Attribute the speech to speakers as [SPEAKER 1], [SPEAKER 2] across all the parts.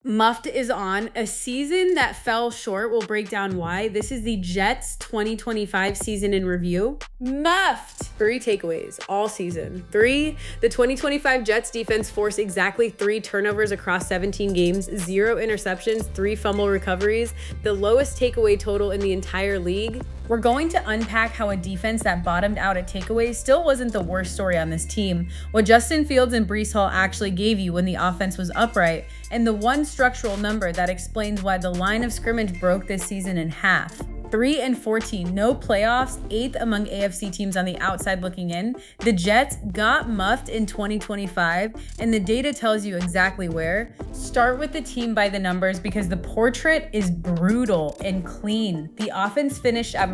[SPEAKER 1] Muffed is on. A season that fell short. We'll break down why. This is the Jets 2025 season in review. Muffed! 3 takeaways all season. 3, the 2025 Jets defense forced exactly 3 turnovers across 17 games, 0 interceptions, 3 fumble recoveries, the lowest takeaway total in the entire league. We're going to unpack how a defense that bottomed out at takeaways still wasn't the worst story on this team, what Justin Fields and Breece Hall actually gave you when the offense was upright, and the one structural number that explains why the line of scrimmage broke this season in half. 3-14, no playoffs, 8th among AFC teams on the outside looking in. The Jets got muffed in 2025, and the data tells you exactly where. Start with the team by the numbers because the portrait is brutal and clean. The offense finished at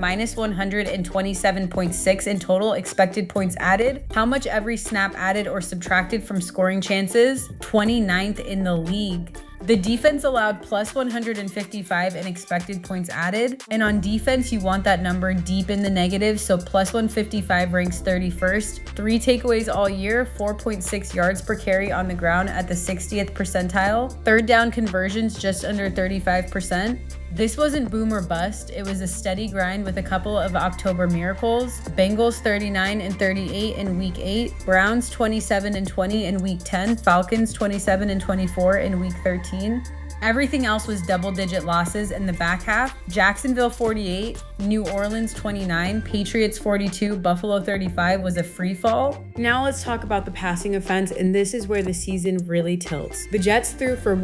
[SPEAKER 1] -127.6 in total expected points added. How much every snap added or subtracted from scoring chances? 29th in the league. The defense allowed +155 in expected points added, and on defense, you want that number deep in the negative, so +155 ranks 31st. 3 takeaways all year, 4.6 yards per carry on the ground at the 60th percentile. Third down conversions just under 35%. This wasn't boom or bust, it was a steady grind with a couple of October miracles. Bengals 39-38 in week 8, Browns 27-20 in week 10, Falcons 27-24 in week 13. Everything else was double-digit losses in the back half. Jacksonville 48, New Orleans 29, Patriots 42, Buffalo 35 was a free fall. Now let's talk about the passing offense, and this is where the season really tilts. The Jets threw for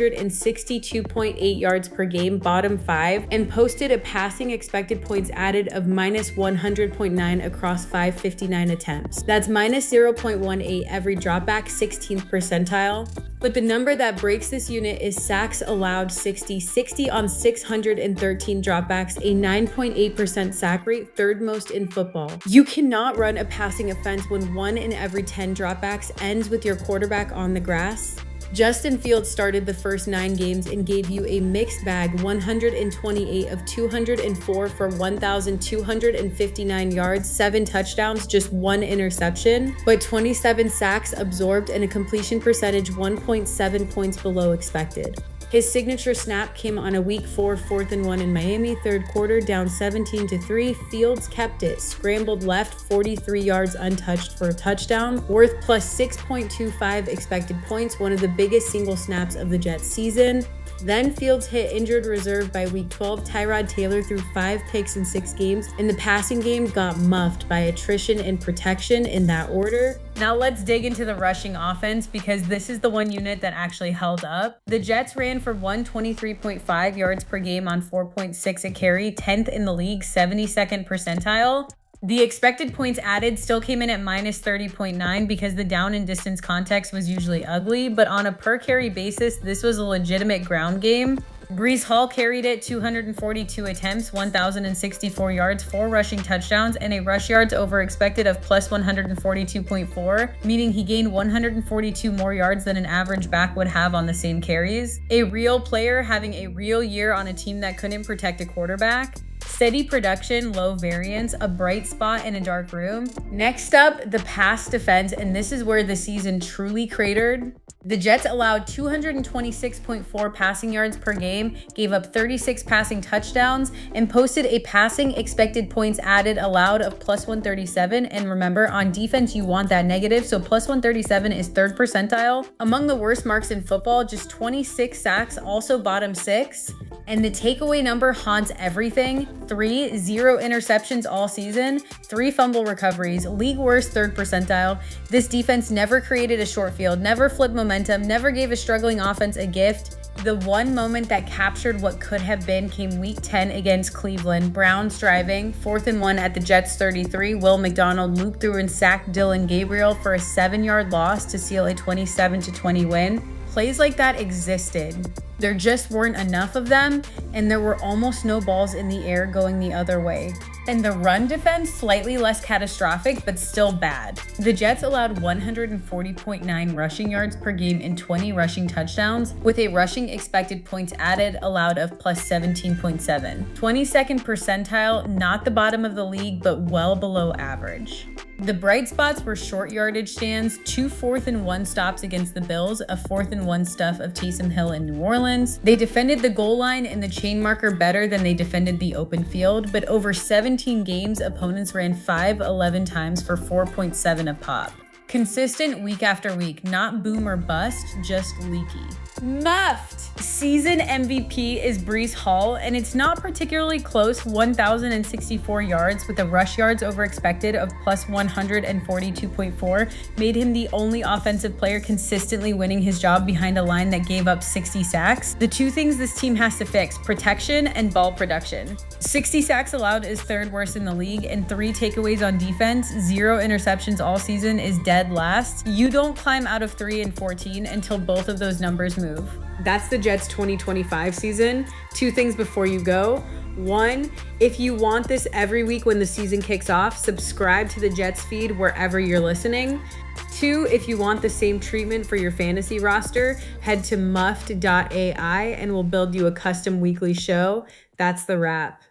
[SPEAKER 1] 162.8 yards per game, bottom 5, and posted a passing expected points added of -100.9 across 559 attempts. That's -0.18 every dropback, 16th percentile. But the number that breaks this unit is sacks allowed 60 on 613 dropbacks, a 9.8% sack rate, 3rd most in football. You cannot run a passing offense when 1 in every 10 dropbacks ends with your quarterback on the grass. Justin Fields started the first 9 games and gave you a mixed bag 128 of 204 for 1,259 yards, 7 touchdowns, just 1 interception, but 27 sacks absorbed and a completion percentage 1.7 points below expected. His signature snap came on a week 4 4th and 1 in Miami, 3rd quarter, down 17-3. Fields kept it, scrambled left, 43 yards untouched for a touchdown, worth +6.25 expected points, one of the biggest single snaps of the Jets season. Then Fields hit injured reserve by week 12. Tyrod Taylor threw 5 picks in 6 games, and the passing game got muffed by attrition and protection in that order. Now let's dig into the rushing offense because this is the one unit that actually held up. The Jets ran for 123.5 yards per game on 4.6 a carry, 10th in the league, 72nd percentile. The expected points added still came in at -30.9 because the down and distance context was usually ugly, but on a per carry basis, this was a legitimate ground game. Breece Hall carried it 242 attempts, 1,064 yards, 4 rushing touchdowns, and a rush yards over expected of +142.4, meaning he gained 142 more yards than an average back would have on the same carries. A real player having a real year on a team that couldn't protect a quarterback. Steady production, low variance, a bright spot in a dark room. Next up, the pass defense, and this is where the season truly cratered. The Jets allowed 226.4 passing yards per game, gave up 36 passing touchdowns, and posted a passing expected points added allowed of +137. And remember, on defense, you want that negative, so +137 is 3rd percentile. Among the worst marks in football, just 26 sacks, also bottom 6. And the takeaway number haunts everything. 3, 0 interceptions all season, 3 fumble recoveries, league worst 3rd percentile. This defense never created a short field, never flipped momentum, never gave a struggling offense a gift. The one moment that captured what could have been came week 10 against Cleveland. Browns driving, 4th and 1 at the Jets 33. Will McDonald looped through and sacked Dylan Gabriel for a 7-yard loss to seal a 27-20 win. Plays like that existed. There just weren't enough of them, and there were almost no balls in the air going the other way. And the run defense, slightly less catastrophic, but still bad. The Jets allowed 140.9 rushing yards per game and 20 rushing touchdowns, with a rushing expected points added allowed of +17.7. 22nd percentile, not the bottom of the league, but well below average. The bright spots were short yardage stands, 2 4th-and-1 stops against the Bills, a 4th-and-1 stuff of Taysom Hill in New Orleans. They defended the goal line and the chain marker better than they defended the open field, but over 17 games, opponents ran 5-11 times for 4.7 a pop. Consistent week after week, not boom or bust, just leaky. Muffed! Season MVP is Breece Hall, and it's not particularly close. 1,064 yards with a rush yards over expected of plus 142.4 made him the only offensive player consistently winning his job behind a line that gave up 60 sacks. The two things this team has to fix: protection and ball production. 60 sacks allowed is 3rd worst in the league, and 3 takeaways on defense, 0 interceptions all season is dead last. You don't climb out of 3 and 14 until both of those numbers move. That's the Jets 2025 season. 2 things before you go. 1, if you want this every week when the season kicks off, subscribe to the Jets feed wherever you're listening. 2, if you want the same treatment for your fantasy roster, head to muffed.ai and we'll build you a custom weekly show. That's the wrap.